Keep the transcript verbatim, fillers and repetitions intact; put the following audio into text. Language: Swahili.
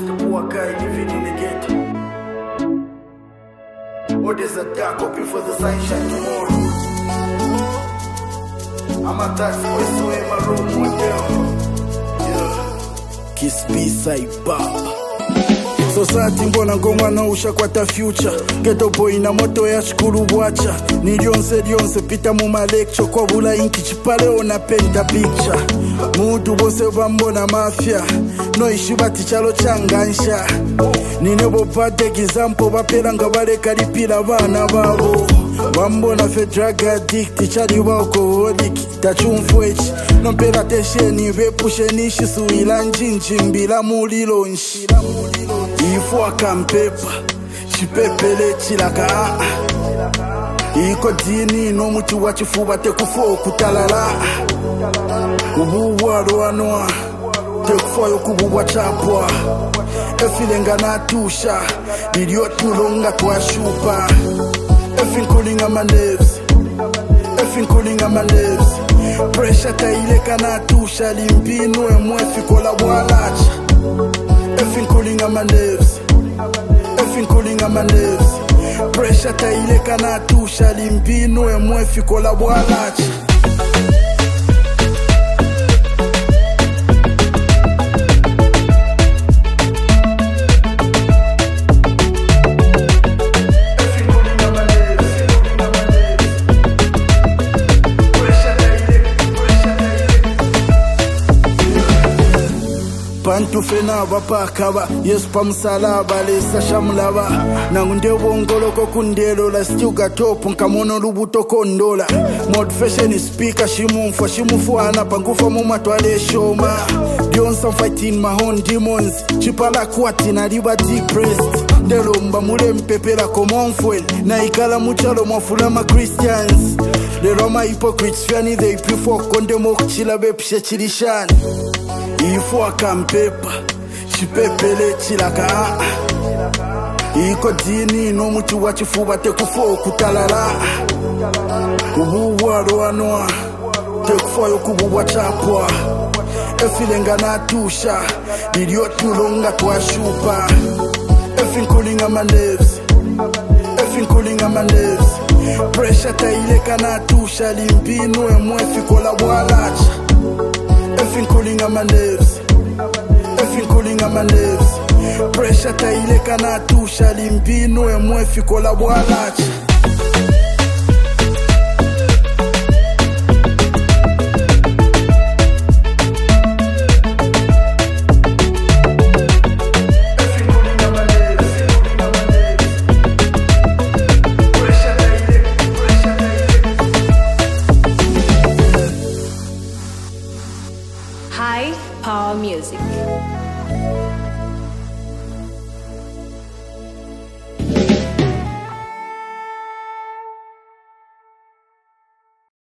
the poor guy living in the ghetto. Oh, there's a dark hoping for the sunshine tomorrow. I'm a tax boy, so in my room model. Yeah. Kiss B-side Bob. Society mbona ngoma na usha kwa ta future. Ghetto boy na moto ya shukuru bwacha. Ni lyonse lyonse pita mu ma lecture. Kwa bula inki chipale ona penta picture. Mudu bose bambona mafia. No ishi bati chalo changansha. Ni nebo pate example bapela nga bale kalipila bana babo. Bambona fe drug addict chali wa alcoholic tachumfwechi. No pela tesheni bepushe nishi suila njinji mbila mulilo nshi. Ifo akampepa chipepele chilaka. Iko dini no muti wachifuba tekufo kutalala. Kubuwa roanoa tekufo yokubuwa chapwa. Efilenga na tusha Bilio tulonga kwa shupa. Effing cooling on my nerves. Effing cooling on my nerves. Pressure taileka na tusha limpino emwefi kola walacha. Effing cooling on my nerves. Effing cooling on my nerves. Pressure taileka na tusha limpino emwefi kola walacha. Pantu fena bapa kaba yes pamsalaba lesa shamlaba nangunde wongoloko kundelo la stuga top nkamono lubuto kondola mod fashion speaker shimumfa shimufuana pangufa mumatwale shoma Beyonce fighting my own demons chipala kwati na liberty pressed ndelo mba mule mpepela komonfwel na ikala muchalo mwafulama Christians the Roma hypocrites fiani they prefer kondemo kuchila bepishe chilishani. Ifo akampepa chipepele chilaka. Iko dini no muti wachifuba tekufo kutalala. Kubuwa roanoa tekufo yokubuwa chapwa. Efilenga na tusha Bilio tulonga kwa shupa. Effing cooling on my nerves. Effing cooling on my nerves. Pressure taileka na tusha limpino emwefi kola walacha. Effing cooling on my nerves. Effing cooling on my nerves. Pressure taileka na tusha limpino emwefi kola walacha. High Power Music.